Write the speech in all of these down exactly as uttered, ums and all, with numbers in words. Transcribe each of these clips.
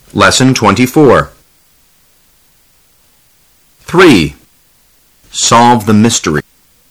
Lesson twenty-four. three. Solve the mystery.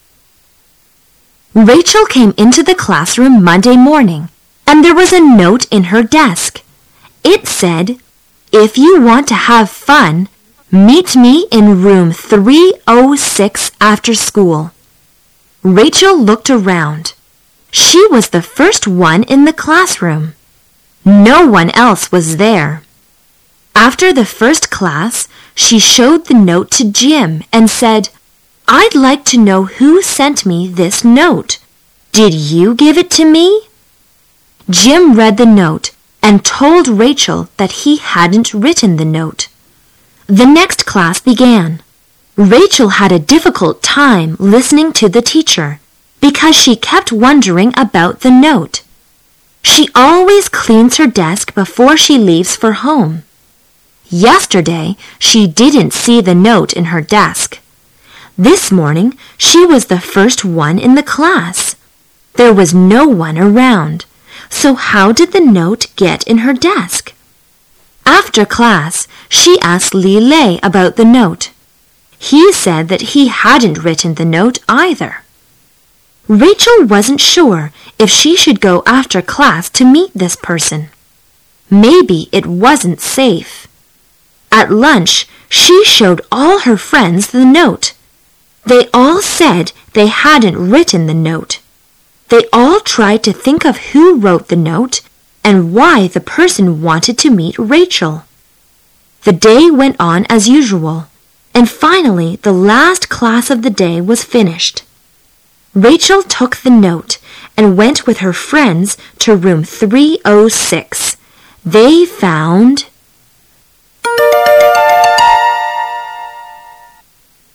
Rachel came into the classroom Monday morning, and there was a note in her desk. It said, "If you want to have fun, meet me in room three oh six after school." Rachel looked around. She was the first one in the classroom. No one else was there. After the first class, she showed the note to Jim and said, "I'd like to know who sent me this note. Did you give it to me?" Jim read the note and told Rachel that he hadn't written the note. The next class began. Rachel had a difficult time listening to the teacher because she kept wondering about the note. She always cleans her desk before she leaves for home. Yesterday, she didn't see the note in her desk. This morning, she was the first one in the class. There was no one around. So how did the note get in her desk? After class, she asked Li Lei about the note. He said that he hadn't written the note either. Rachel wasn't sure if she should go after class to meet this person. Maybe it wasn't safe. At lunch, she showed all her friends the note. They all said they hadn't written the note. They all tried to think of who wrote the note and why the person wanted to meet Rachel. The day went on as usual, and finally the last class of the day was finished. Rachel took the note and went with her friends to room three oh six. They found